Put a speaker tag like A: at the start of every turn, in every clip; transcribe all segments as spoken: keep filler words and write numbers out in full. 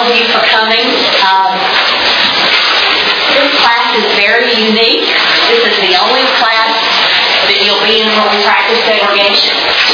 A: of you for coming. Um, this class is very unique. This is the only class that you'll be in where we practice segregation.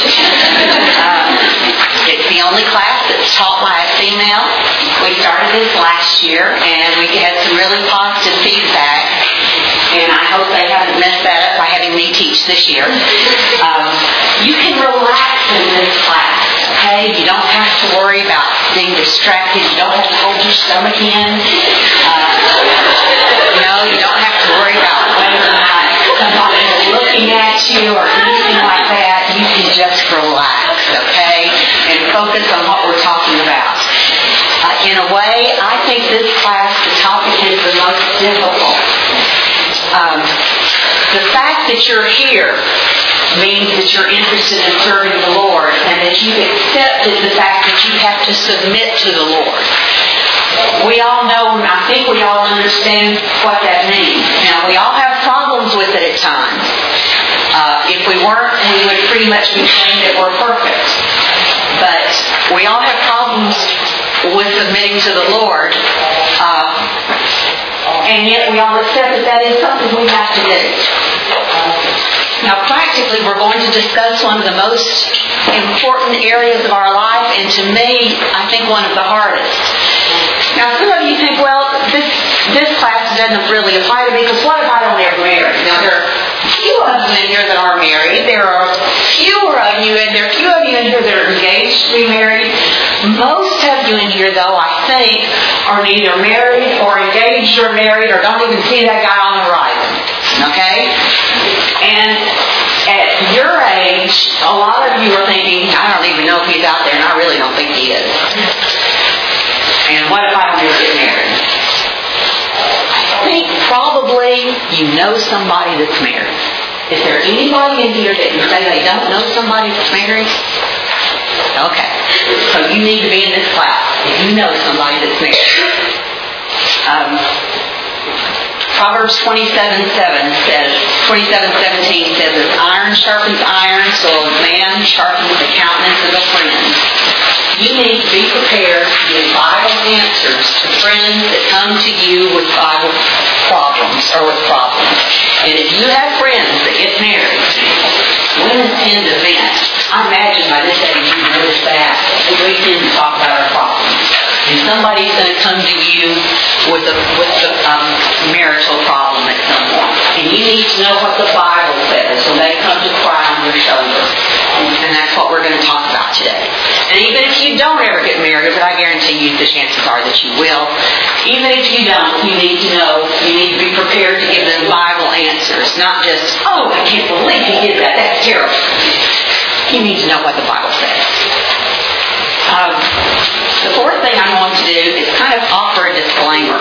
A: um, it's the only class that's taught by a female. We started this last year, and we had some really positive feedback. And I hope they haven't messed that up by having me teach this year. Um, you can relax in this class, okay? You don't have to worry about being distracted. You don't have to hold your stomach in. Uh, you know, you don't have to worry about whether or not somebody's looking at you or anything like that. You can just relax, okay? And focus on what we're talking about. Uh, in a way, I think this class, the topic is the most difficult. Um, the fact that you're here means that you're interested in serving the Lord and that you've accepted the fact that you have to submit to the Lord. We all know, and I think we all understand what that means. Now, we all have problems with it at times. Uh, if we weren't, we would pretty much be saying that we're perfect. But we all have problems with submitting to the Lord. Uh, And yet we all accept that that is something we have to do. Now practically we're going to discuss one of the most important areas of our life, and to me, I think one of the hardest. Now some of you think, well, this this class doesn't really apply to me because what if I don't ever marry? Now there are few of you in here that are married. There are fewer of you, and there are few of you in here that are engaged to be married. Most of you in here, though, I think, are neither married or engaged or married or don't even see that guy on the horizon. Okay? And at your age, a lot of you are thinking, I don't even know if he's out there, and I really don't think he is. And what if I don't ever get married? I think probably you know somebody that's married. Is there anybody in here that can say they don't know somebody that's married? Okay. So you need to be in this class if you know somebody that's married. Um, Proverbs twenty-seven seven says, twenty-seven seventeen says, as iron sharpens iron, so a man sharpens the countenance of a friend. You need to be prepared to give Bible answers to friends that come to you with Bible problems or with problems. And if you have friends that get married, women tend to vent. I imagine by this age you've noticed that. We tend to talk about our problems. And somebody's going to come to you with a with a um, marital problem at some point. And you need to know what the Bible says when they come to cry on your shoulder. And that's what we're going to talk about today. And even if you don't ever get married, but I guarantee you the chances are that you will, even if you don't, you need to know, you need to be prepared to give them Bible answers. Not just, oh, I can't believe he did that. That's terrible. You need to know what the Bible says. Um, the fourth thing I want to do is kind of offer a disclaimer.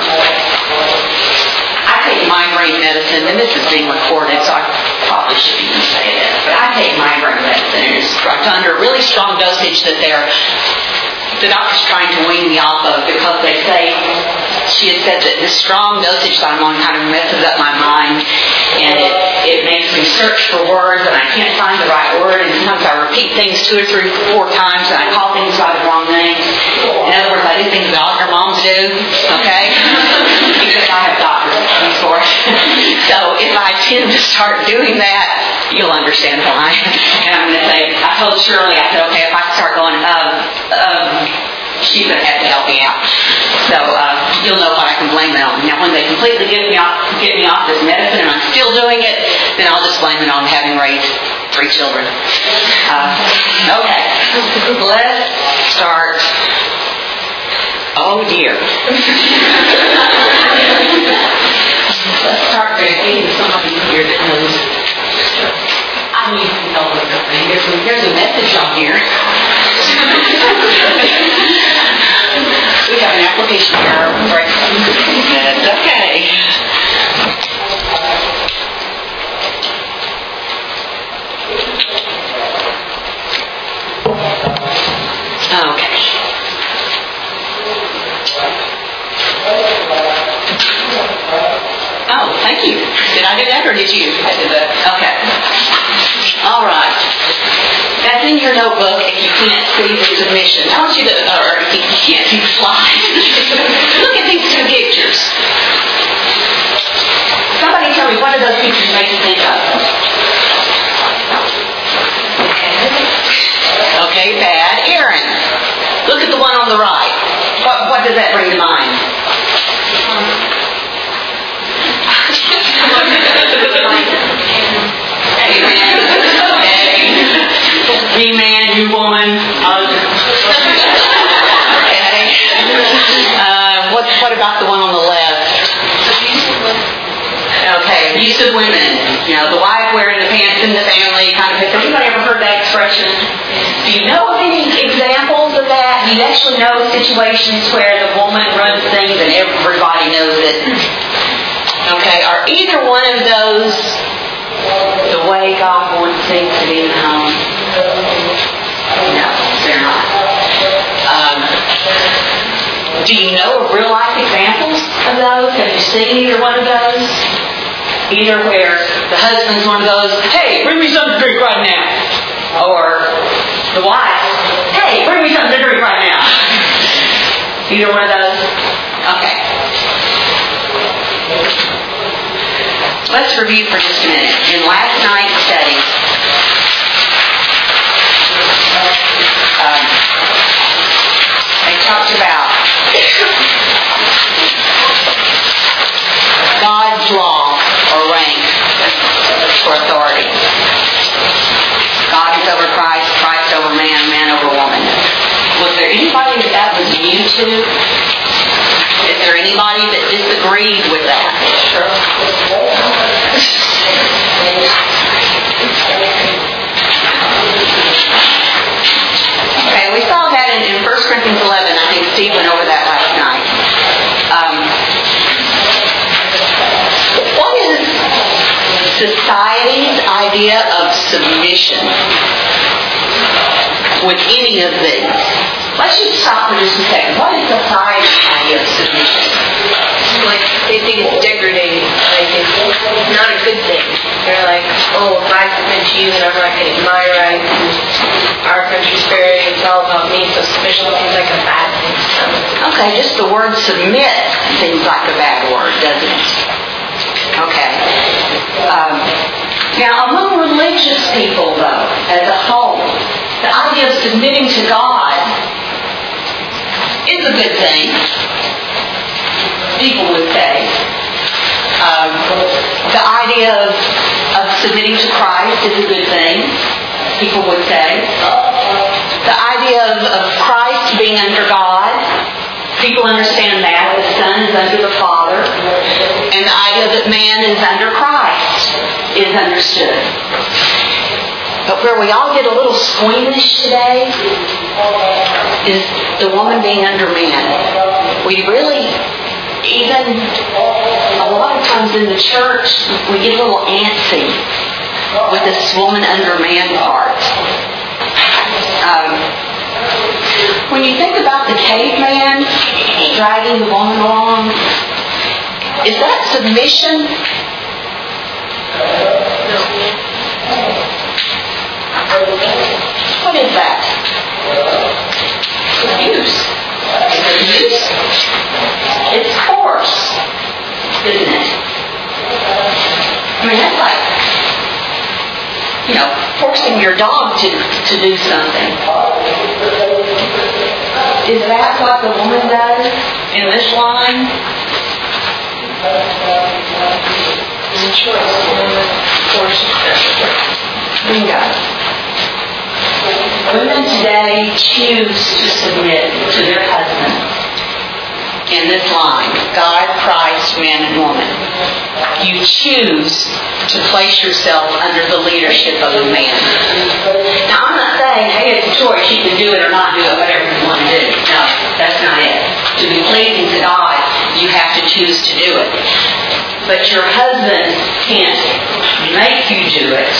A: I take migraine medicine, and this is being recorded, so I probably shouldn't even say this, but I take migraine medicine, and it's under a really strong dosage that they're, the doctor's trying to wean me off of because they say, she has said that this strong dosage that I'm on kind of messes up my mind, and it, it makes me search for words, and I can't find the right word, and sometimes I repeat things two or three, four times, and I call things by the wrong names. In other words, I do things that all your moms do, okay? Because I have doctors for it. So if I tend to start doing that, you'll understand why. And I'm going to say, I told Shirley, I said, okay, if I start going, um, um, she's going to have to help me out. So uh, you'll know what I can blame it on. Now, when they completely get me off, get me off this medicine, and I'm still doing it, then I'll just blame it on having raised three children. Uh, okay, let's start. Oh dear. Let's start by getting somebody here that knows. I need to know what they're saying. There's a, there's a message on here. We have an application here. Right. That's okay. Okay. Oh, thank you. Did I do that or did you? I did that. Okay. All right. That's in your notebook if you can't see the submission. I want you to, or if you can't see the slide. If the right. What, what does that bring to mind? Me man, you woman. Okay. Uh, what, what about the one on the left? Okay, abusive women. You know, the wife wearing the pants in the family kind of thing. Has anybody ever heard that expression? Do you know of any examples of that? Do you actually know situations where the woman runs things and everybody knows it? Okay, are either one of those the way God wants things to be in the home? No, they're not. Um, do you know of real life examples of those? Have you seen either one of those? Either where the husband's one of those, hey, bring me something to drink right now. Or the wife, hey, bring me something to drink right now. Either one of those? Okay. Let's review for just a minute. In last night's study, um, I talked about God's law or rank for authority. God is over Christ, Christ over man, man over woman. Was there anybody that that was new to? Is there anybody that disagreed with that? Sure. Okay, we saw that in, in First Corinthians eleven. I think Steve went over that last night. Um, what is society's idea of submission with any of these? Let's just stop for just a second. What is society's idea of submission?
B: Like, they think it's degrading. Like, it's not a good thing. They're like, oh, if I submit to you, then I'm not getting my rights. And our country's very, it's all about me, so submission seems like a bad thing. So.
A: Okay, just the word submit seems like a bad word, doesn't it? Okay. Um, now, among religious people, though, as a whole, the idea of submitting to God is a good thing, people would say. Um, the idea of, of submitting to Christ is a good thing, people would say. The idea of, of Christ being under God, people understand that. The Son is under the Father. And the idea that man is under Christ is understood. But where we all get a little squeamish today is the woman being under man. We really, even a lot of times in the church, we get a little antsy with this woman under man part. Um, when you think about the caveman dragging the woman along, is that submission? What is that? Abuse. It's abuse. It's force, isn't it? I mean, that's like, you know, forcing your dog to, to do something. Is that what the woman does in this line? It's a choice. Force. Bingo. Women today choose to submit to their husband in this line. God, Christ, man, and woman. You choose to place yourself under the leadership of a man. Now, I'm not saying, hey, it's a choice. You can do it or not do it, whatever you want to do. No, that's not it. To be pleasing to God, you have to choose to do it. But your husband can't make you do it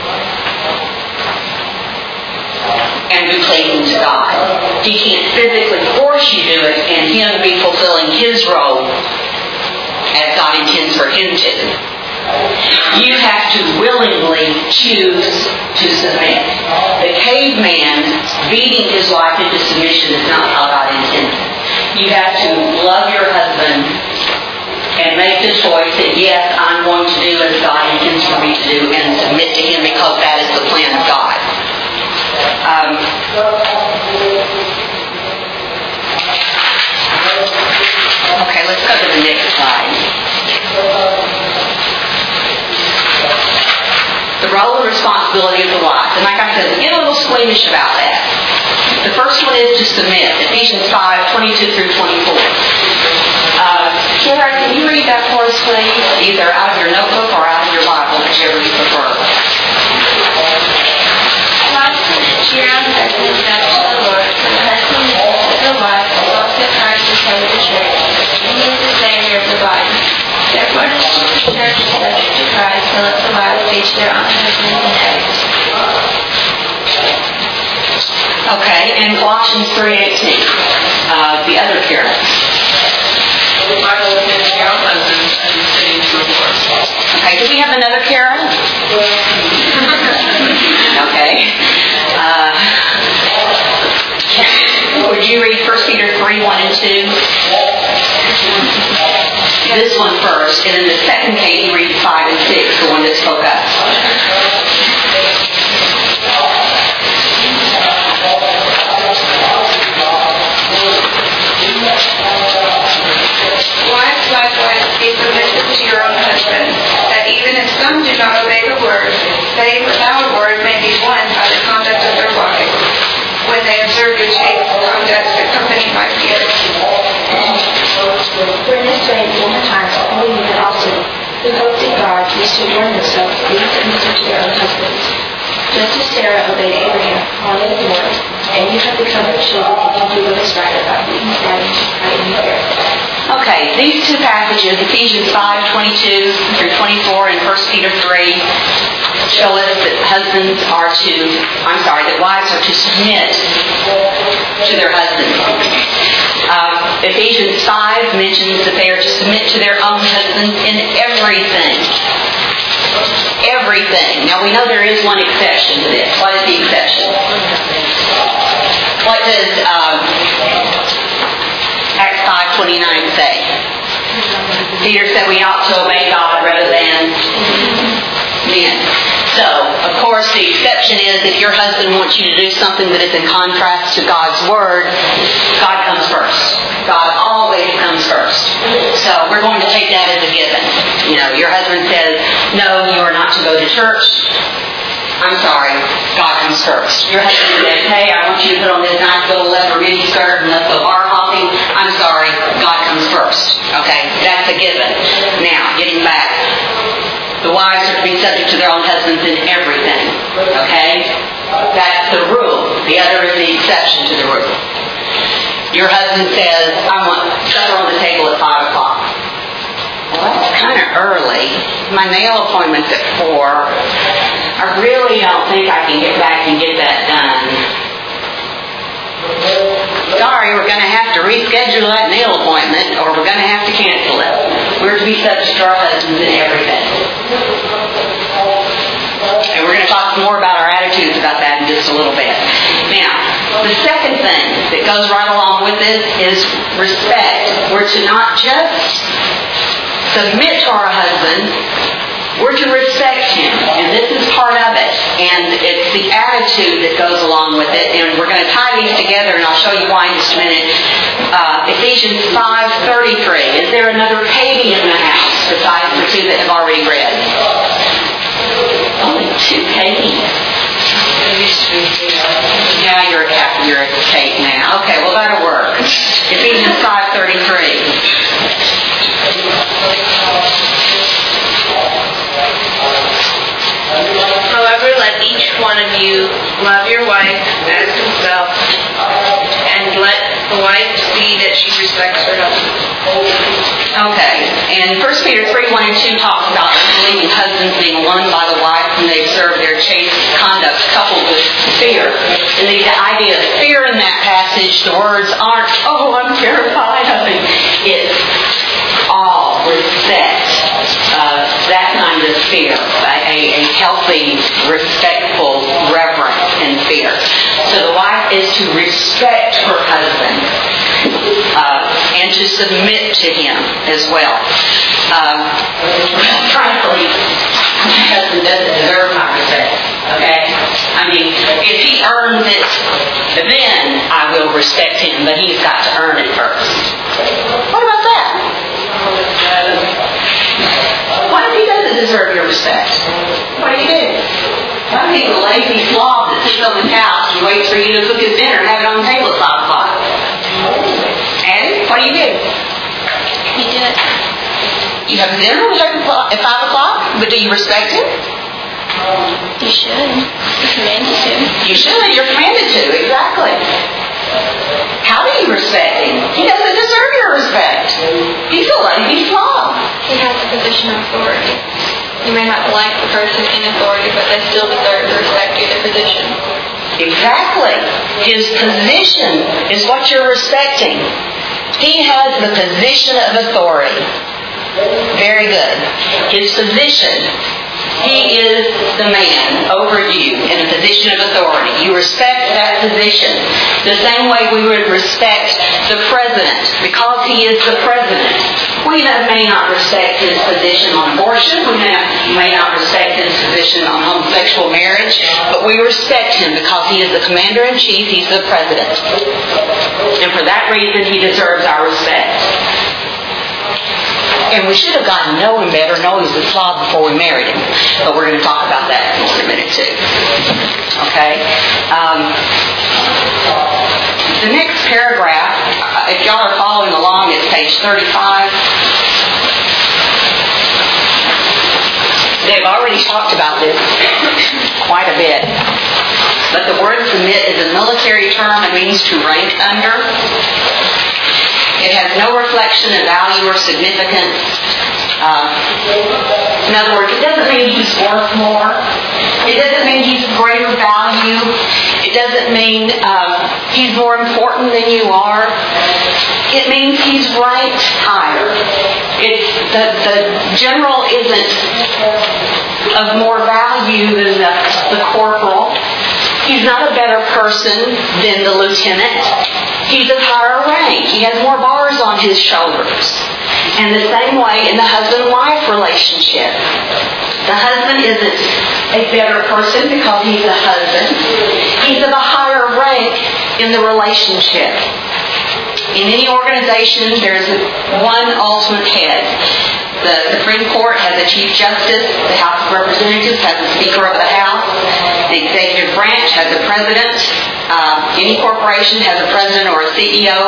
A: and be pleasing to God. He can't physically force you to do it and him be fulfilling his role as God intends for him to. You have to willingly choose to submit. The caveman beating his wife into submission is not how God intended. You have to love your husband and make the choice that, yes, I'm going to do as God intends for me to do and submit to him because that is the plan of God. Um, responsibility of the wife. And like I said, we get a little squeamish about that. The first one is to submit. Ephesians five, twenty-two through twenty-four. Uh, Kara, can you read that for us, please? Either out of your notebook or out of your Bible, whichever you prefer.
C: Your own husbands, not to the Lord, for the husband is the wife, as also Christ is head of the church, and he is the Savior of the body. Therefore, the church is subject to Christ, and let the wives teach their own husbands in everything.
A: Okay, and Colossians three eighteen, uh, the other Kara. Okay, do we have another Kara? Okay. Uh, would you read First Peter three, one and two? This one first, and then the second case you read five and six, the one that spoke up.
C: Wives, likewise, be submissive to your own husbands, that even if some do not obey the word, they without a word may be won by the conduct of their wives, when they observe your chaste conduct accompanied by fear.
D: For in this way, in the times, only you can also, who hoped in God, used to warn themselves, be submissive to their own husbands. Just as Sarah obeyed Abraham, calling the Lord, and you have become her children if you do what is right about being guided to fight in fear.
A: Okay, these two passages, Ephesians five, twenty-two through twenty-four and First Peter three, show us that husbands are to, I'm sorry, that wives are to submit to their husbands. Uh, Ephesians five mentions that they are to submit to their own husbands in everything. Everything. Now we know there is one exception to this. What is the exception? What does um, Acts five twenty-nine say? Peter said we ought to obey God rather than men. So, of course, the exception is if your husband wants you to do something that is in contrast to God's Word, God comes first. God always comes first. So we're going to take that as a given. You know, your husband says, no, you are not to go to church. I'm sorry, God comes first. Your husband says, hey, I want you to put on this nice little leather mini skirt and let's go bar hopping. I'm sorry, God comes first. Okay, that's a given. Now, getting back. The wives are to be subject to their own husbands in everything. Okay? That's the rule. The other is the exception to the rule. Your husband says, I want supper on the table at five o'clock. Well, that's kind of early. My nail appointment's at four. I really don't think I can get back and get that done. Sorry, we're going to have to reschedule that nail appointment or we're going to have to cancel it. We're to be subject to our husbands in everything. And we're going to talk more about our attitudes about that in just a little bit. Now, the second thing that goes right along with this is respect. We're to not just submit to our husband, we're to respect him. And this is part of it. And it's the attitude that goes along with it. And we're going to tie these together, and I'll show you why in just a minute. Uh, Ephesians five thirty-three. Is there another Katie in the house besides the two that have already read? Only two Katies. Yeah, you're a captain. You're a Kate now. Okay, well that'll work. Ephesians five thirty-three.
B: However, let each one of you love your wife as himself, and let the wife see that she respects her husband.
A: Okay, and First Peter three, one and two talks about believing husbands being won by the wife when they observe their chaste conduct coupled with fear. And the idea of fear in that passage, the words aren't, oh, I'm terrified of him. It's awe, respect, uh, that kind of fear, a, a healthy, respectful reverence and fear. So the wife is to respect her husband uh, and to submit to him as well. Um, frankly, my husband doesn't deserve my respect. Okay? I mean, if he earns it, then I will respect him, but he's got to earn it first. What about that? What if he doesn't deserve your respect? What do you do? Some people lazy slob that sits on the couch and waits for you to cook his dinner and have it on the table at five o'clock. And what do you do?
C: You do it.
A: You have dinner at five o'clock, but do you respect him?
C: You should. You're commanded to.
A: You should. You're commanded to. Exactly. How do you respect him? He doesn't deserve your respect. He's a lazy slob.
C: He has a position of authority. You may not like the person in authority, but they still deserve to respect you, their position.
A: Exactly. His position is what you're respecting. He has the position of authority. Very good. His position. He is the man over you in a position of authority. You respect that position. The same way we would respect the president because he is the president. We may not respect his position on abortion. We may not respect his position on homosexual marriage. But we respect him because he is the commander-in-chief. He's the president. And for that reason, he deserves our respect. And we should have gotten to know him better, know he was a slob before we married him. But we're going to talk about that more in a minute too. Okay? Um, the next paragraph, if y'all are following along, it's page thirty-five. They've already talked about this quite a bit. But the word submit is a military term. It means to rank under. It has no reflection of value or significance. Uh, in other words, it doesn't mean he's worth more. It doesn't mean he's of greater value. It doesn't mean uh, he's more important than you are. It means he's ranked higher. It's the, the general isn't of more value than the, the corporal. He's not a better person than the lieutenant. He's of higher rank. He has more bars on his shoulders. And the same way in the husband-wife relationship. The husband isn't a better person because he's a husband. He's of a higher rank in the relationship. In any organization, there's one ultimate head. The Supreme Court has a Chief Justice. The House of Representatives has a Speaker of the House. The Executive Branch has a President. Uh, any corporation has a President or a C E O.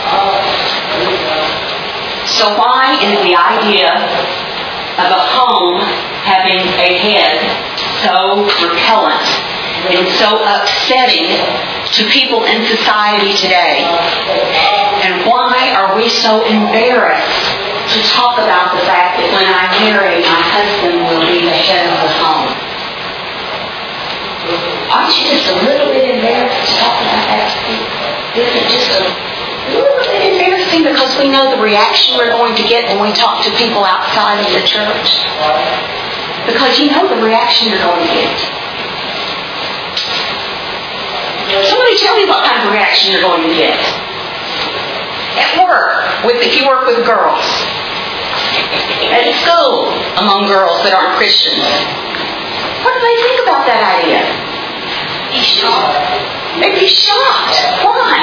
A: So why is the idea of a home having a head so repellent and so upsetting to people in society today? And why are we so embarrassed to talk about the fact that when I marry, my husband will be the head of the home? Aren't you just a little bit embarrassed to talk about that? Isn't it just a little bit embarrassing because we know the reaction we're going to get when we talk to people outside of the church? Because you know the reaction you're going to get. Somebody tell me what kind of reaction you're going to get. At work, with if you work with girls. At school, among girls that aren't Christians. What do they think about that idea?
C: Be shocked.
A: They'd be shocked. Why?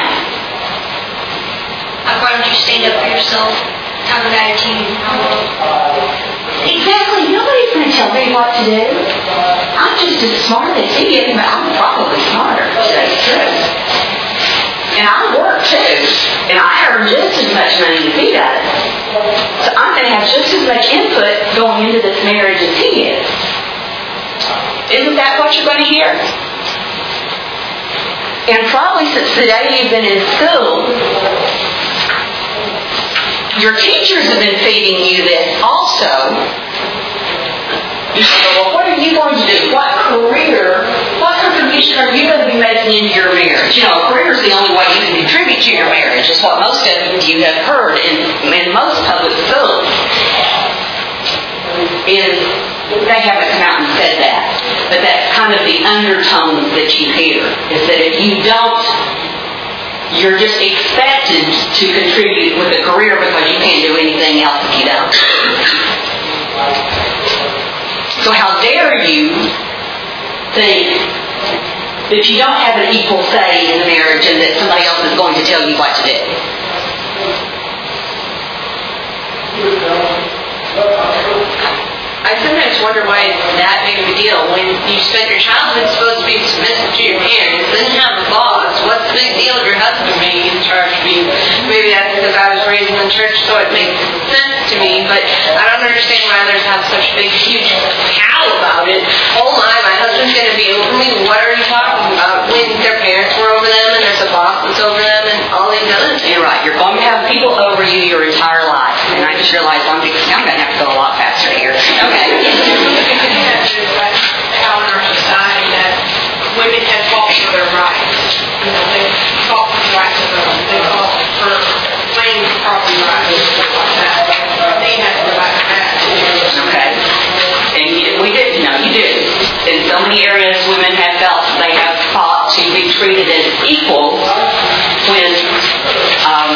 C: Why don't you stand up for yourself? Talk about your team.
A: Exactly. Nobody's going to tell me what to do. I'm just as smart as he is, but I'm probably smarter. That's true. And I work too. And I earn just as much money as he does. So I'm going to have just as much input going into this marriage as he is. Isn't that what you're going to hear? And probably since the day you've been in school, your teachers have been feeding you this also. You say, well, what are you going to do? What career, what contribution are you going to be making into your marriage? You know, a career is the only way you can contribute to your marriage, is what most of you have heard in, in most public schools. Is they haven't come out and said that. But that's kind of the undertones that you hear. Is that if you don't, you're just expected to contribute with a career because you can't do anything else if you don't. So how dare you think that you don't have an equal say in the marriage and that somebody else is going to tell you what to do?
B: I sometimes wonder why it's that big of a deal. When you spent your childhood supposed to be submissive to your parents, then you have a boss. What's the big deal of your husband being in charge of you? Maybe that's because I was raised in the church, so it makes sense to me, but I don't understand why others have such a big, huge cow about it. Oh my, my husband's going to be over me. What are you talking about? When their parents were over them and there's a boss that's over them and all they've done is...
A: You're right. You're going to have people over you your entire life. And I just realized I'm, I'm going to have to go a lot faster here. Okay.
C: How in our society that women have fought for their rights. You know, they fought for the rights of women. They fought for claims of property rights and stuff like that. They have to go back to that.
A: Okay. And you, we did, no, you do. In so many areas, women have felt they have fought to be treated as equals when um,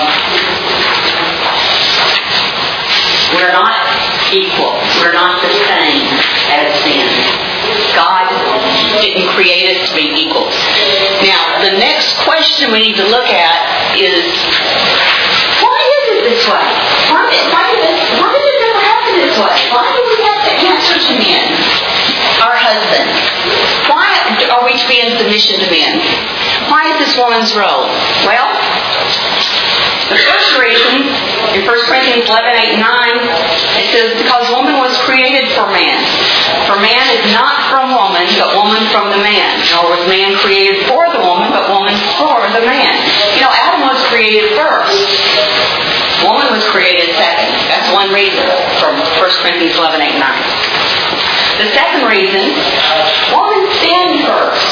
A: we're not equal. We're not the same as men. God didn't create us to be equals. Now, the next question we need to look at is, why is it this way? Why, why, did this, why did it ever happen this way? Why do we have to answer to men? Our husbands. Why are we to be in submission to men? Why is this woman's role? Well, the first reason, in First Corinthians eleven, eight, and nine, it says, because woman was created for man. For man is not from woman, but woman from the man. Nor was man created for the woman, but woman for the man. You know, Adam was created first. Woman was created second. That's one reason from First Corinthians eleven, eight, and nine. The second reason, woman sinned first.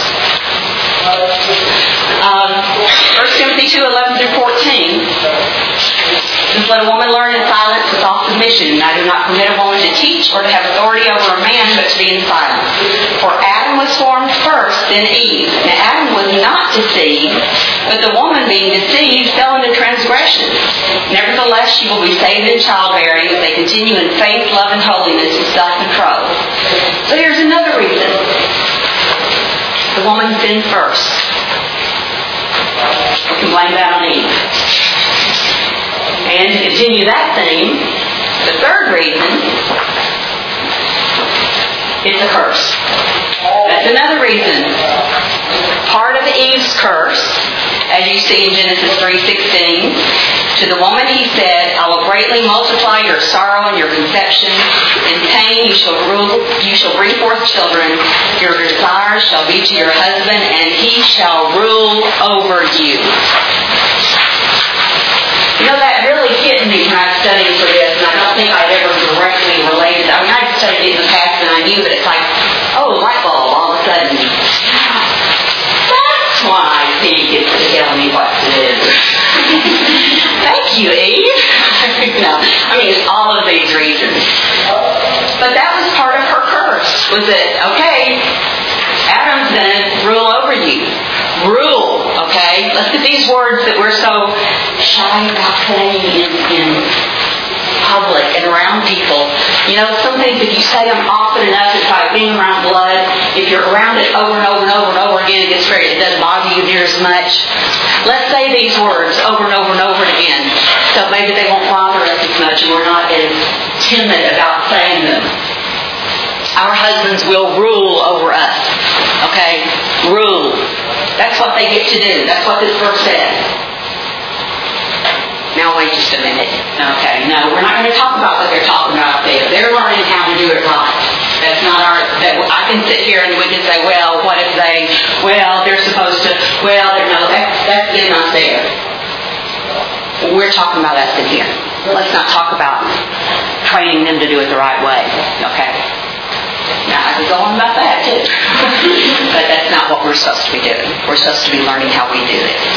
A: Um, First Timothy two, eleven through fourteen. Just let a woman learn in silence with all submission. And I do not permit a woman to teach or to have authority over a man, but to be in silence. For Adam was formed first, then Eve. Now Adam was not deceived, but the woman being deceived fell into transgression. Nevertheless, she will be saved in childbearing if they continue in faith, love, and holiness with self-control. So here's another reason. The woman sinned first. We can blame that on Eve. And to continue that theme, the third reason, it's a curse. That's another reason. Part of Eve's curse, as you see in Genesis three sixteen, to the woman he said, I will greatly multiply your sorrow and your conception. In pain you shall rule, you shall bring forth children. Your desire shall be to your husband, and he shall rule over you. You know, that really hit me when I was studying for this, and I don't think I'd ever directly related. I mean, I'd studied it in the past, and I knew, but it's like, oh, light bulb, all of a sudden. That's why he gets to tell me what to do. Thank you, Eve. No, I mean, it's all of these reasons. But that was part of her curse, was that, okay, Adam's going to rule over you. Rule, okay? Let's get these words that we're so shy about saying in, in public and around people. You know, some things if you say them often enough, it's like being around blood. If you're around it over and over and over and over again, it gets very, it doesn't bother you near as much. Let's say these words over and over and over again. So maybe they won't bother us as much and we're not as timid about saying them. Our husbands will rule over us. Okay? Rule. That's what they get to do. That's what this verse says. Now wait just a minute. Okay, no, we're not going to talk about what they're talking about there. They're learning how to do it right. That's not our, that I can sit here and we can say, well, what if they, well, they're supposed to, well, they're, no, that's, that's them not there. We're talking about us in here. Let's not talk about training them to do it the right way. Okay? Now, I could go on about that too. But that's not what we're supposed to be doing. We're supposed to be learning how we do it.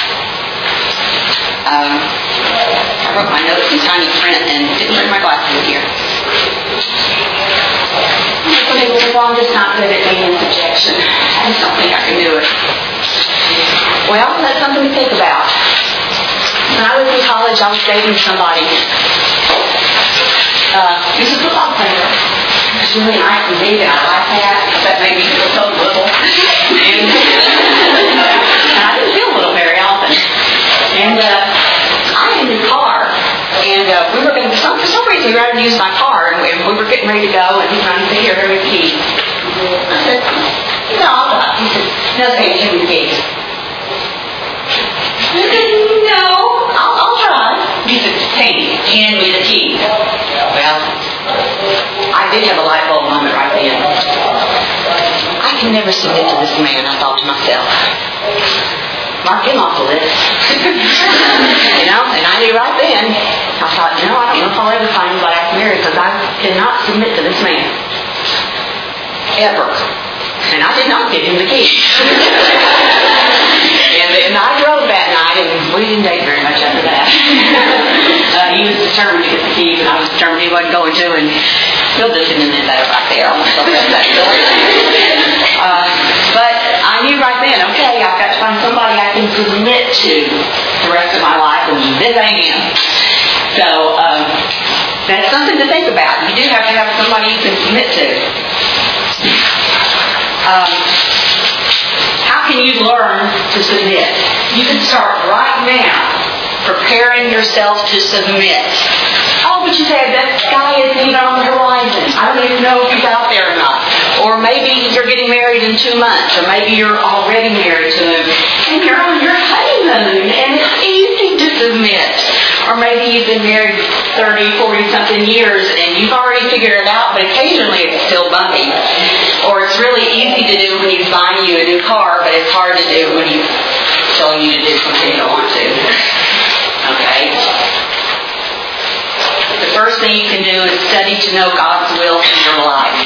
A: Um, I wrote my notes in tiny print and didn't bring my glasses here. Well, I'm just not good at being in subjection. I just don't think I can do it. Well, that's something to think about. When I was in college, I was dating somebody. Uh, he was a football player. It was really nice and big, and I liked that. That made me feel so little. And, and I didn't feel little very often. And uh, I had a new car, and uh, we were going to, for some reason, we you rather use my car? And we, and we were getting ready to go, and he's trying to say, here, here are the keys. I said, no, I'll drive. He said, no, they give me the keys. I said, no, I'll, I'll drive. He said, Katie, hand me the keys. Well, I did have a light bulb moment right then. I can never submit to this man, I thought to myself. Mark him off the list. You know, and I knew right then, I thought, no, I don't know if I'll ever find anybody I can marry because I cannot submit to this man. Ever. And I did not give him the keys. and, and I drove that night, and we didn't date very much after that. uh, he was determined to get the keys, and I was determined he wasn't going to, and he'll just in that right there. uh, but I knew right then, okay, I've got to find somebody I can submit to the rest of my life, and this ain't him. So um, that's something to think about. You do have to have somebody you can submit to. Um, how can you learn to submit? You can start right now preparing yourself to submit. Oh, but you say that guy isn't even on the horizon. I don't even know if he's out there or not. Or maybe you're getting married in two months. Or maybe you're already married to him. And you're on your honeymoon. And it's easy to submit. Or maybe you've been married thirty, forty something years and you've already figured it out, but occasionally it's still bumpy. Or it's really easy to do when he's buying you a new car, but it's hard to do when he's telling you to do something you don't want to. Okay? The first thing you can do is study to know God's will for your life.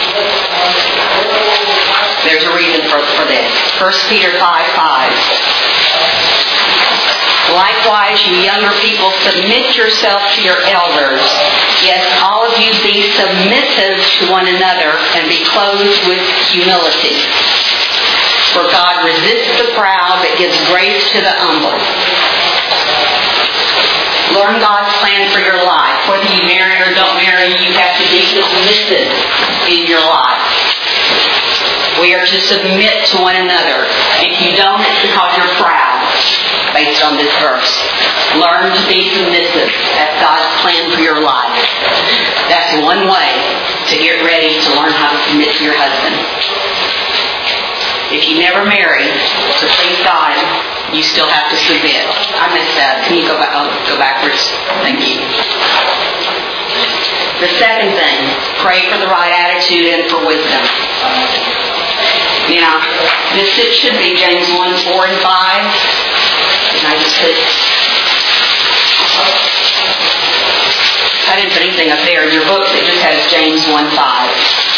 A: There's a reason for, for this. First Peter five five. Likewise, you younger people, submit yourself to your elders. Yes, all of you be submissive to one another and be clothed with humility. For God resists the proud but gives grace to the humble. Learn God's plan for your life. Whether you marry or don't marry, you have to be submissive in your life. We are to submit to one another. If you don't, it's because you're proud. Based on this verse. Learn to be submissive. That's God's plan for your life. That's one way to get ready to learn how to submit to your husband. If you never marry to please God, you still have to submit. I missed that. Can you go back? Oh, go backwards. Thank you. The second thing, pray for the right attitude and for wisdom. Now, this it should be James one, four, and five. And I just put, I didn't put anything up there in your books. It just has James one five.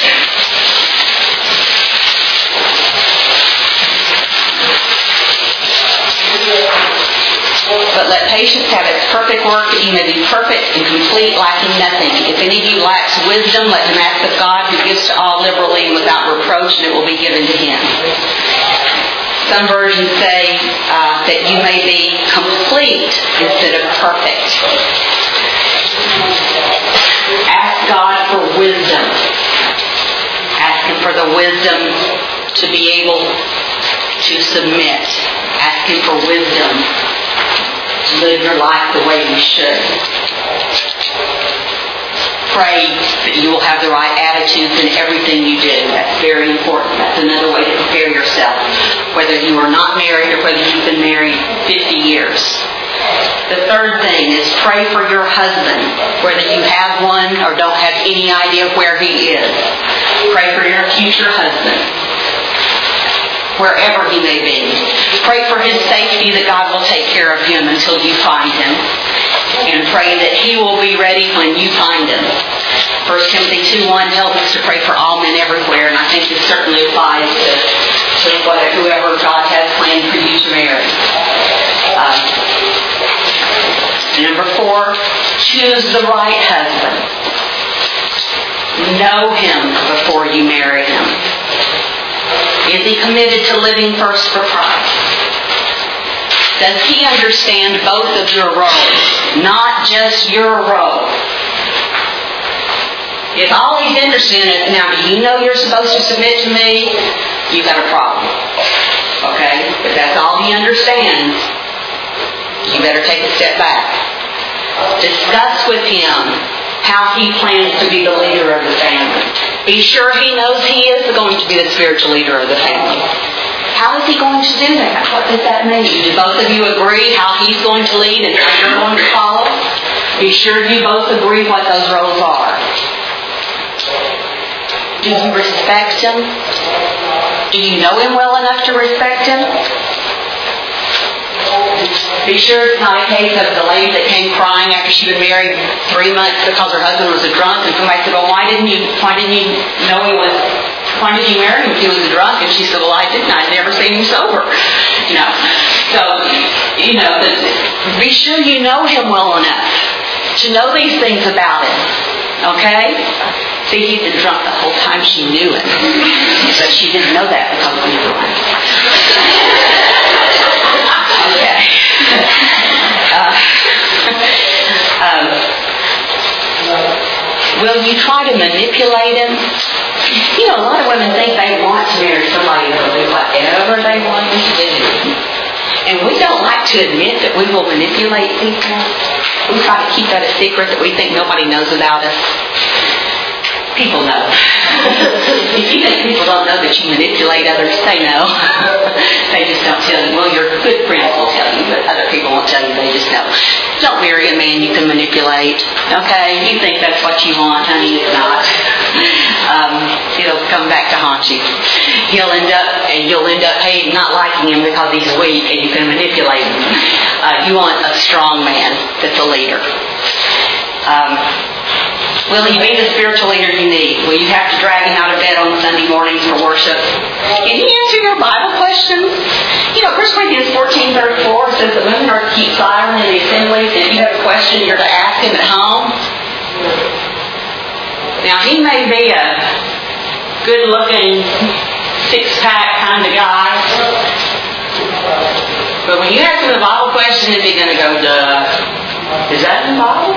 A: But let patience have its perfect work, that you may be perfect and complete, lacking nothing. If any of you lacks wisdom, let him ask of God, who gives to all liberally and without reproach, and it will be given to him. Some versions say uh, that you may be complete instead of perfect. Ask God for wisdom. Ask him for the wisdom to be able to submit. Ask him for wisdom to live your life the way you should. Pray that you will have the right attitudes in everything you do. That's very important. That's another way to prepare yourself. Whether you are not married or whether you've been married fifty years. The third thing is pray for your husband, whether you have one or don't have any idea where he is. Pray for your future husband, wherever he may be. Pray for his safety, that God will take care of him until you find him. And pray that he will be ready when you find him. First Timothy two one tells us to pray for all men everywhere, and I think this certainly applies to, to whoever God has planned for you to marry. Uh, number four, choose the right husband. Know him before you marry him. Is he committed to living first for Christ? Does he understand both of your roles, not just your role? If all he's interested in is, now do you know you're supposed to submit to me? You've got a problem. Okay? If that's all he understands, you better take a step back. Discuss with him how he plans to be the leader of the family. Be sure he knows he is going to be the spiritual leader of the family. How is he going to do that? What does that mean? Do both of you agree how he's going to lead and how you're going to follow? Be sure you both agree what those roles are. Do you respect him? Do you know him well enough to respect him? Be sure it's not a case of the lady that came crying after she was married three months because her husband was a drunk, and somebody said, well, why didn't you, why didn't you know he was, why did you marry him if he was a drunk? And she said, well, I didn't. I'd never seen him sober. You know, so, you know, the, be sure you know him well enough to know these things about him. Okay? See, he'd been drunk the whole time she knew it. But she didn't know that because we were drunk. Okay. Uh, um, will you try to manipulate him? You know, a lot of women think they want to marry somebody who will do whatever they want them to do. And we don't like to admit that we will manipulate people. We try to keep that a secret that we think nobody knows about us. People know. If you think people don't know that you manipulate others, they know. They just don't tell you. Well, your good friends will tell you, but other people won't tell you. They just know. Don't marry a man you can manipulate. Okay? You think that's what you want, honey. It's not. Um, it'll come back to haunt you. He'll end up, and you'll end up hating, not liking him because he's weak and you can manipulate him. Uh, you want a strong man that's a leader. Um, Will he be the spiritual leader you need? Will you have to drag him out of bed on Sunday mornings for worship? Can he answer your Bible questions? You know, First Corinthians fourteen thirty-four says that women are to keep silent in the assemblies. If you have a question, you're to ask him at home. Now, he may be a good-looking, six-pack kind of guy. But when you ask him a Bible question, is he going to go, duh? Is that in the Bible?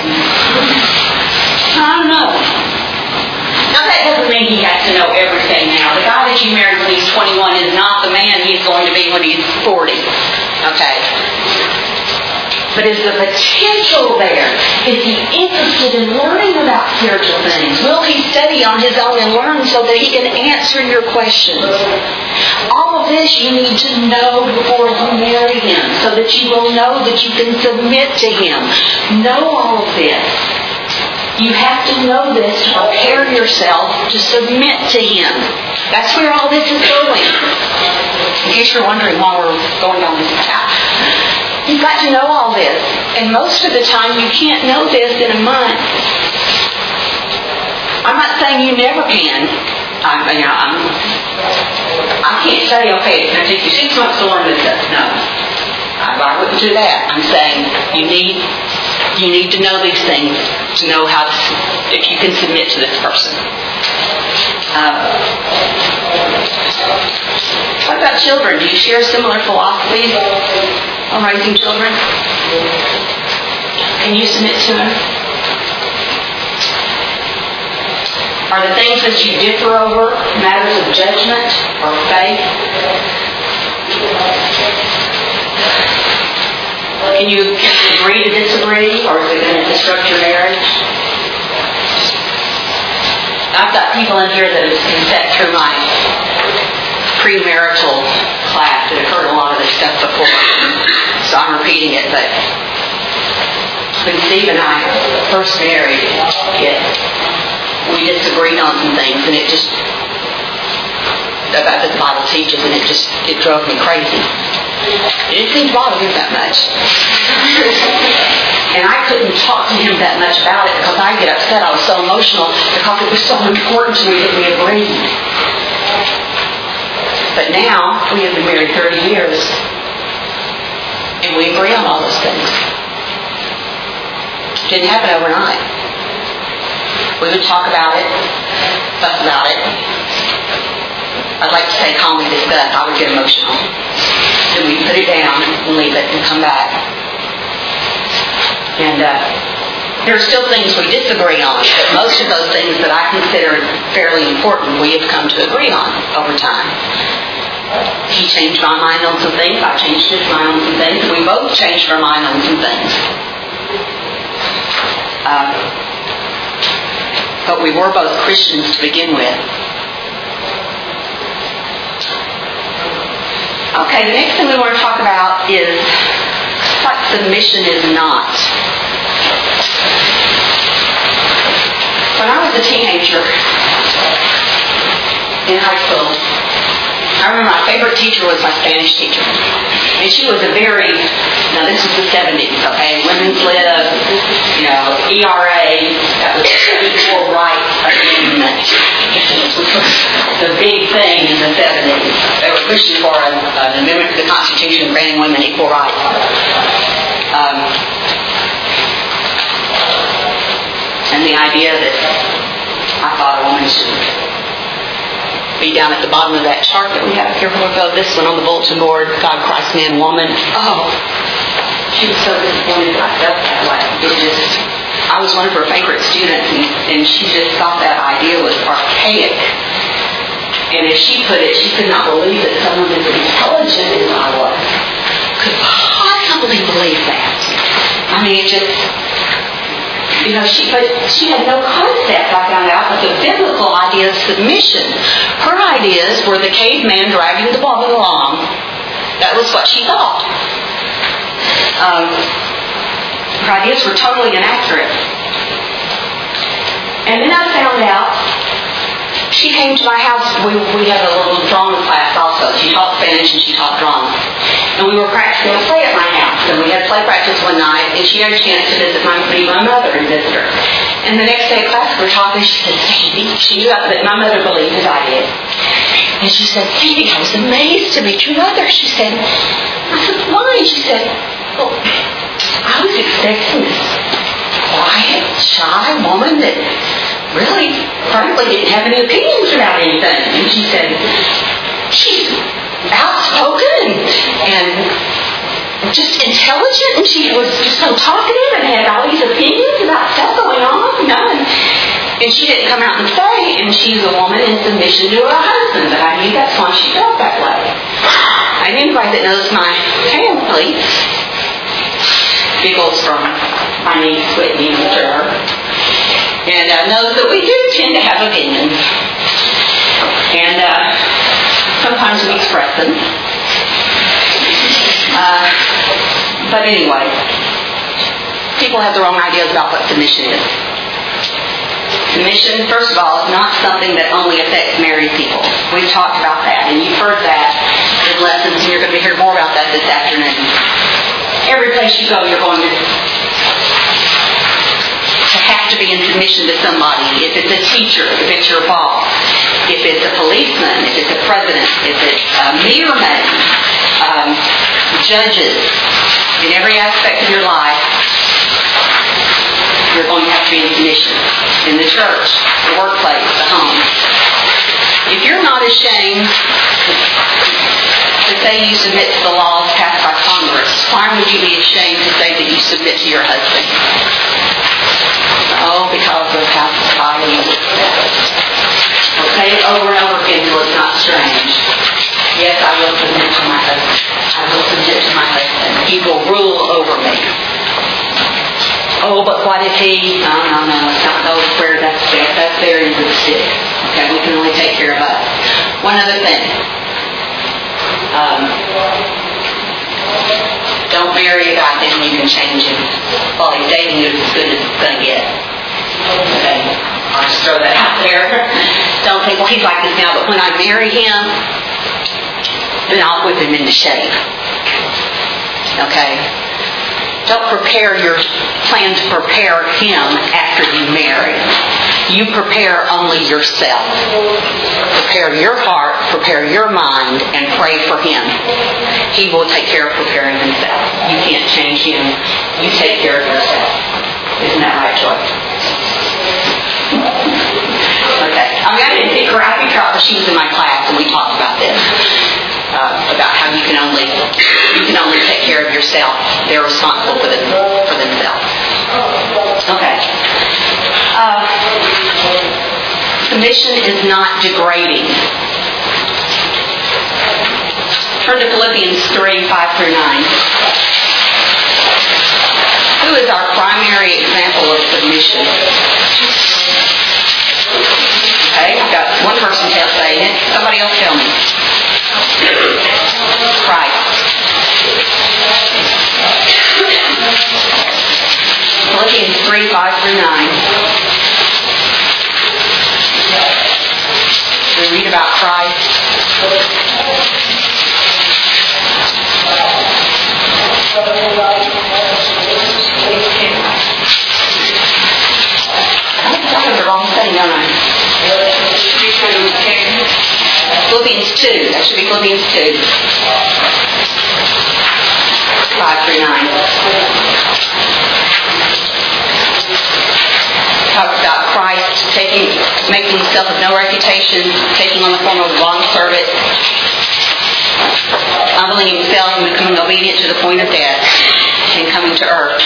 A: I don't know. Now that doesn't mean he has to know everything now. The guy that you married when he's twenty-one is not the man he's going to be when he's forty. Okay? But is the potential there? Is he interested in learning about spiritual things? Will he study on his own and learn so that he can answer your questions? All of this you need to know before you marry him so that you will know that you can submit to him. Know all of this. You have to know this to prepare yourself to submit to him. That's where all this is going. In case you're wondering why we're going down this path. You've got to know all this. And most of the time you can't know this in a month. I'm not saying you never can. I, you know, I'm, I can't say, okay, it's going to take you six months to learn this stuff. No. I, I wouldn't do that. I'm saying you need... You need to know these things to know how to, if you can submit to this person. Um, what about children? Do you share similar philosophies on raising children? Can you submit to them? Are the things that you differ over matters of judgment or faith? Can you agree to disagree, or is it going to disrupt your marriage? I've got people in here that have been set through my premarital class that have heard a lot of this stuff before, so I'm repeating it. But when Steve and I first married, it, we disagreed on some things, and it just about the Bible teaches, and it just it drove me crazy. It didn't seem to bother him that much. And I couldn't talk to him that much about it because I get upset. I was so emotional because it was so important to me that we agreed. But now, we have been married thirty years, and we agree on all those things. It didn't happen overnight. We would talk about it, fuss about it. I'd like to say calmly discuss. I would get emotional. Then we put it down and leave it and come back. And uh, there are still things we disagree on, but most of those things that I consider fairly important, we have come to agree on over time. He changed my mind on some things. I changed his mind on some things. We both changed our mind on some things. Uh, but we were both Christians to begin with. Okay, the next thing we want to talk about is what submission is not. When I was a teenager in high school, I remember my favorite teacher was my Spanish teacher. And she was a very, now this was the seventies, okay, women's lib, you know, E R A, that was the Equal Rights Amendment, which was the big thing in the seventies. They were pushing for an, an amendment to the Constitution granting women equal rights. Um, and the idea that I thought a woman should be down at the bottom of that chart that we have here. We'll go this one on the bulletin board, God, Christ, man, woman. Oh, she was so disappointed that I felt that way. It just, I was one of her favorite students, and, and she just thought that idea was archaic. And as she put it, she could not believe that someone as intelligent as I was could possibly believe that. I mean, it just... You know, she but she had no concept, I found out, of the biblical idea of submission. Her ideas were the caveman dragging the woman along. That was what she thought. Um, her ideas were totally inaccurate. And then I found out she came to my house. We, we had a little drama class also. She taught Spanish and she taught drama. And we were practicing a play at my house. And we had play practice one night, and she had a chance to visit my, meet my mother and visit her. And the next day at class, we were talking, she said, Phoebe, she knew that my mother believed as I did. And she said, Phoebe, I was amazed to meet your mother. She said, I said, why? She said, well, I was expecting this quiet, shy woman that really, frankly, didn't have any opinions about anything. And she said, she's outspoken and, and just intelligent, and she was just so talkative and had all these opinions about stuff going on, you know, and, and she didn't come out and say, and she's a woman in submission to her husband, but I knew that's why she felt that way. And anybody that knows my family giggles from my niece Whitney and her, and uh, knows that we do tend to have opinions. And uh, sometimes we express them. Uh, but anyway, people have the wrong ideas about what submission is. Submission, first of all, is not something that only affects married people. We've talked about that, and you've heard that in lessons, and you're going to hear more about that this afternoon. Every place you go, you're going to to have to be in submission to somebody. If it's a teacher, if it's your boss, if it's a policeman, if it's a president, if it's a mayorman, um, judges, in every aspect of your life, you're going to have to be in submission. In the church, the workplace, the home. If you're not ashamed to say you submit to the laws passed by Congress, why would you be ashamed to say that you submit to your husband? Oh, because of how society looks at us. We'll say it over and over again until it's not strange. Yes, I will submit to my husband. I will submit to my husband. He will rule over me. Oh, but what if he... No, no, no. Let's not go where that's there. That's there in the stick. Okay, we can only take care of us. One other thing. Um, don't marry a guy thinking you can change him. While he's dating you, it's as good as it's going to get. Okay, I'll just throw that out there. Don't think, well, he's like this now, but when I marry him, then I'll whip him into shape. Okay? Don't prepare your plan to prepare him after you marry. You prepare only yourself. Prepare your heart, prepare your mind, and pray for him. He will take care of preparing himself. You can't change him. You take care of yourself. Isn't that right, Joy? Okay. I mean, I didn't pick her. I picked her out because she was in my class, and we talked about this. Uh, about how you can only you can only take care of yourself. They're responsible for them for themselves. Okay. Uh, submission is not degrading. Turn to Philippians three, five through nine. Who is our primary example of submission? Somebody else tell me. Christ. Philippians three, five through nine. We read about Christ. I'm talking the wrong thing, don't I? Philippians two. That should be Philippians two. five through nine. Talks about Christ taking, making himself of no reputation, taking on the form of a bondservant, humbling himself and becoming obedient to the point of death, and coming to earth.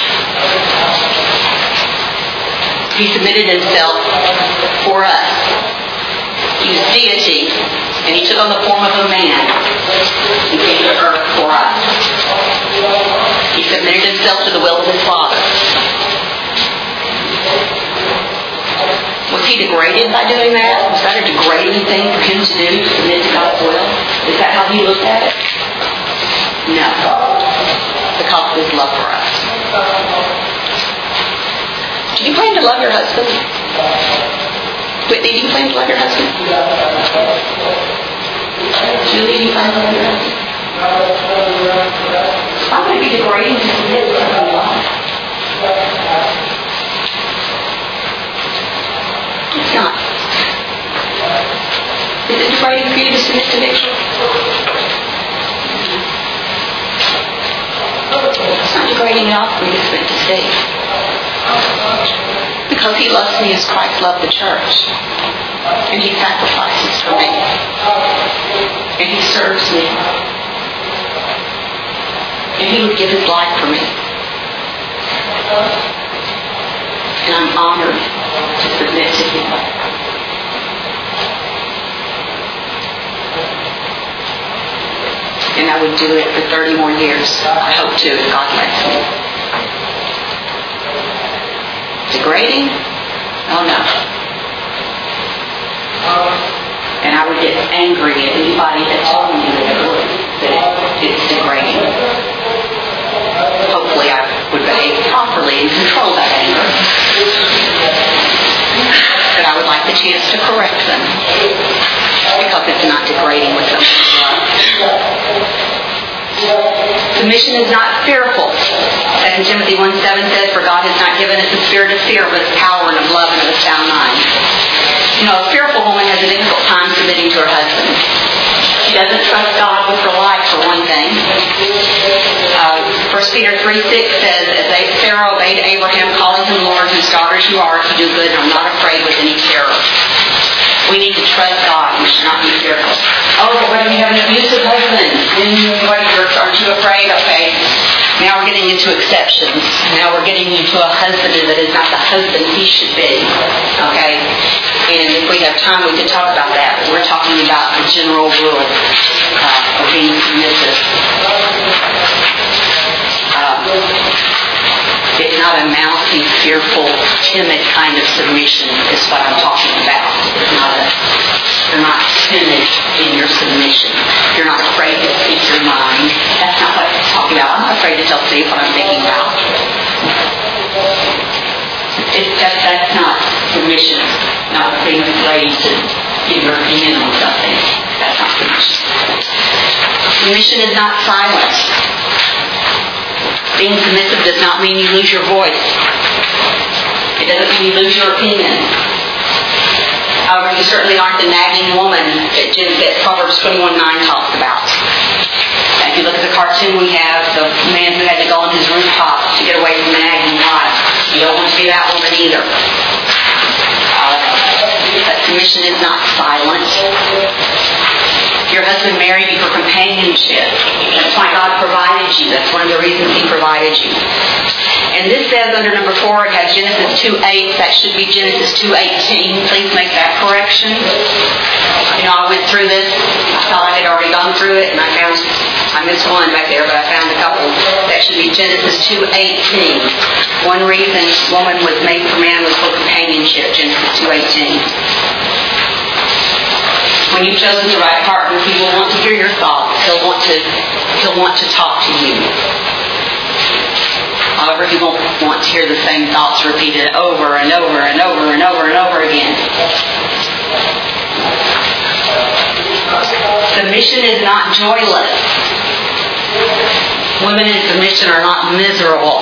A: He submitted himself for us. He was deity, and he took on the form of a man and came to earth for us. He submitted himself to the will of his Father. Was he degraded by doing that? Was that a degrading thing for him to do, to submit to God's will? Is that how he looked at it? No. Because of his love for us. Do you plan to love your husband? Whitney, do you plan to love your husband? Julie, do you plan to love your husband? Why would it be degrading to submit to somebody else? It's not. Is it degrading for you to submit to Victor? It's not degrading at all for me to submit to Steve. Because he loves me as Christ loved the church. And he sacrifices for me. And he serves me. And he would give his life for me. And I'm honored to submit to him. And I would do it for thirty more years. I hope to, if God lets me. Degrading? Oh no. And I would get angry at anybody that told me that it would, that it, it's degrading. Hopefully I would behave properly and control that anger. But I would like the chance to correct them. Because it's not degrading with them. Submission is not fearful. Second Timothy one seven says, for God has not given us a spirit of fear, but of power and of love and of a sound mind. You know, a fearful woman has a difficult time submitting to her husband. She doesn't trust God with her life, for one thing. Uh, First Peter three six says, as Sarah obeyed Abraham, calling him Lord, whose daughters you are, to do good, and I'm not afraid with any terror. We need to trust God. We should not be fearful. Oh, but what if you have an abusive husband? What, aren't you afraid? Okay. Now we're getting into exceptions. Now we're getting into a husband that is not the husband he should be. Okay? And if we have time, we can talk about that. But we're talking about the general rule uh, of being submissive. Uh, it's not a mousy, fearful, timid kind of submission is what I'm talking about. It's not a, you're not timid in your submission. You're not afraid to speak your mind. That's not what I'm talking about. I'm not afraid to tell Steve what I'm thinking about. It's that, that's not submission. Not being afraid to give your opinion on something. That's not submission. Submission is not silence. Being submissive does not mean you lose your voice. It doesn't mean you lose your opinion. However, you certainly aren't the nagging woman that, that Proverbs twenty-one nine talks about. And if you look at the cartoon we have, the man who had to go on his rooftop to get away from the nagging wife, you don't want to be that woman either. Uh, but submission is not silent. Your husband married you for companionship. That's why God provided you. That's one of the reasons He provided you. And this says under number four, it has Genesis two eight. That should be Genesis two eighteen. Please make that correction. You know, I went through this. I thought I had already gone through it, and I found, I missed one back there, but I found a couple. That should be Genesis two eighteen. One reason woman was made for man was for companionship. Genesis two eighteen. when you've chosen the right partner, he will want to hear your thoughts. He'll want to, he'll want to talk to you. However, he won't want to hear the same thoughts repeated over and over and over and over and over again. Submission is not joyless. Women in submission are not miserable.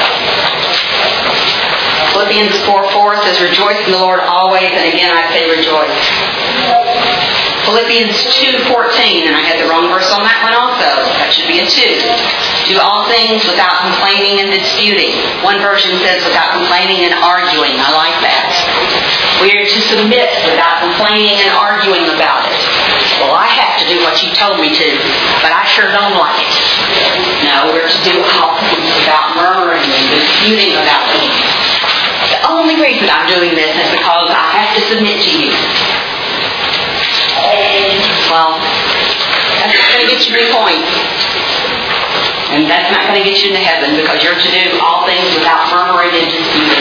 A: Philippians four four says, rejoice in the Lord always, and again I say rejoice. Philippians two fourteen, and I had the wrong verse on that one also. That should be a two. Do all things without complaining and disputing. One version says without complaining and arguing. I like that. We are to submit without complaining and arguing about it. Well, I have to do what you told me to, but I sure don't like it. No, we're to do all things without murmuring and disputing about things. The only reason I'm doing this is because I have to submit to you. Well, that's not going to get you to the point. And that's not going to get you into heaven, because you're to do all things without murmuring and disputing.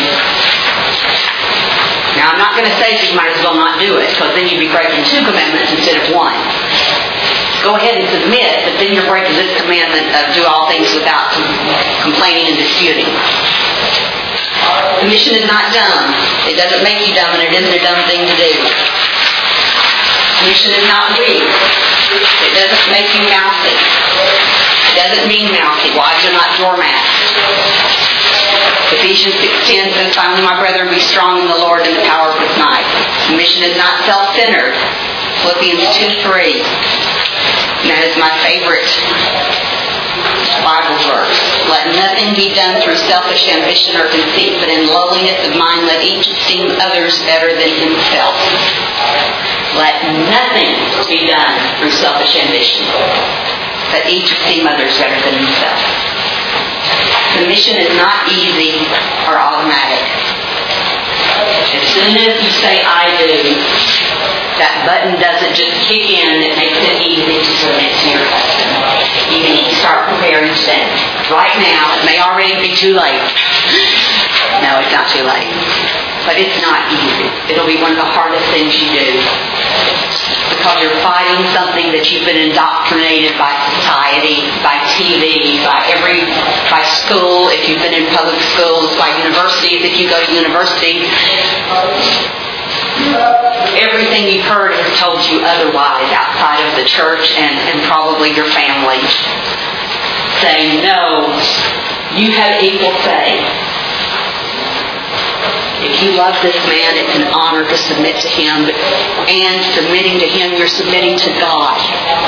A: Now, I'm not going to say that you might as well not do it, because then you'd be breaking two commandments instead of one. Go ahead and submit, but then you're breaking this commandment of do all things without complaining and disputing. Submission is not dumb. It doesn't make you dumb, and it isn't a dumb thing to do. Submission is not weak. It doesn't make you mouthy. It doesn't mean mouthy. Wives are not doormats. Ephesians six ten says, finally, my brethren, be strong in the Lord and the power of his might. Submission is not self-centered. Philippians two three. And that is my favorite Bible verse. Let nothing be done through selfish ambition or conceit, but in lowliness of mind let each esteem others better than himself. Let nothing be done through selfish ambition, but each esteem others better than himself. Submission is not easy or automatic. As soon as you say I do, that button doesn't just kick in that makes it easy to submit to your husband. You need to start preparing then. Right now, it may already be too late. No, it's not too late. But it's not easy. It'll be one of the hardest things you do. Because you're fighting something that you've been indoctrinated by society, by T V, by every, by school, if you've been in public schools, by universities, if you go to university. Everything you've heard has told you otherwise outside of the church and, and probably your family. Saying, no, you have equal say. If you love this man, it's an honor to submit to him. And submitting to him, you're submitting to God.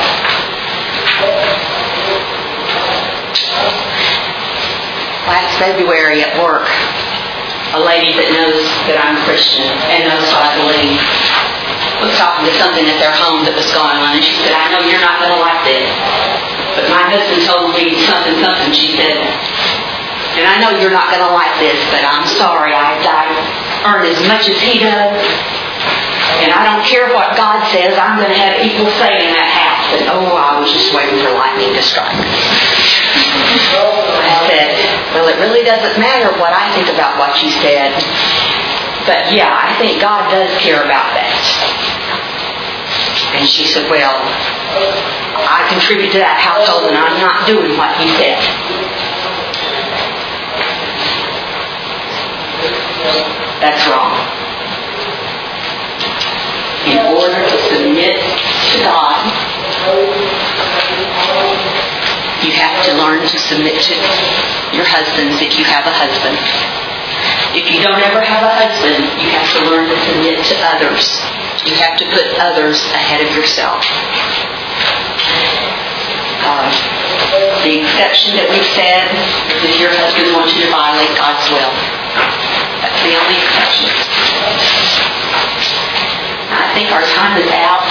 A: Last February at work, a lady that knows that I'm a Christian and knows what I believe was talking to something at their home that was going on, and she said, I know you're not going to like this, but my husband told me something, something, she said, and I know you're not going to like this, but I'm sorry, I, I earn as much as he does, and I don't care what God says, I'm going to have equal say in that house. And oh, I was just waiting for lightning to strike. I said, well, it really doesn't matter what I think about what you said, but yeah, I think God does care about that. And she said, well, I contribute to that household and I'm not doing what he said. That's wrong. In order to submit to God, you have to learn to submit to your husbands if you have a husband. If you don't ever have a husband, you have to learn to submit to others. You have to put others ahead of yourself. Uh, the exception that we've said is if your husband wants you to violate God's will. That's the only exception. I think our time is out.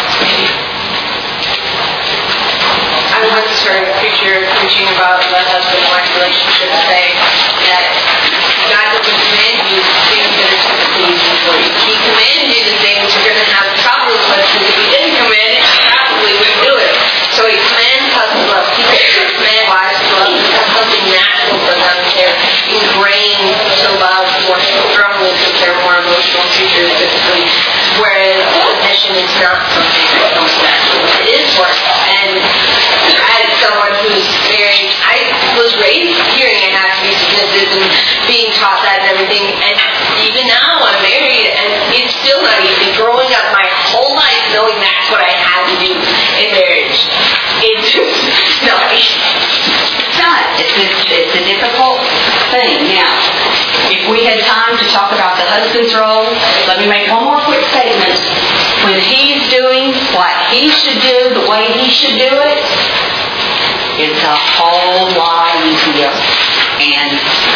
B: I once heard a preacher preaching about the husband-wife relationship saying that God doesn't command you things that are typically easy for you. He commanded you the things you're going to have problems with, because if he didn't command it, you probably wouldn't do it. So he commands husbands to love. He commands wives to love. That's something natural for them. They're ingrained to love more strongly because they're more emotional creatures typically. Whereas submission is not something that comes
A: talk about the husband's role. Let me make one more quick statement. When he's doing what he should do, the way he should do it, it's a whole lot easier. And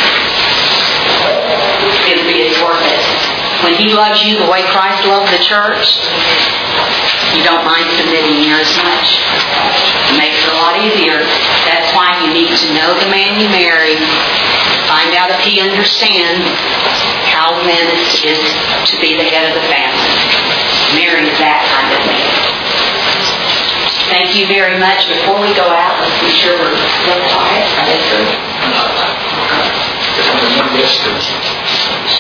A: it'll be it's worth it. When he loves you the way Christ loved the church, you don't mind submitting near as much. It makes it a lot easier. That's why you need to know the man you marry. Find out if he understands how men is, is to be the head of the family. Marry that kind of man. Thank you very much. Before we go out, let's be sure we're real quiet. Are they through?
E: Yes,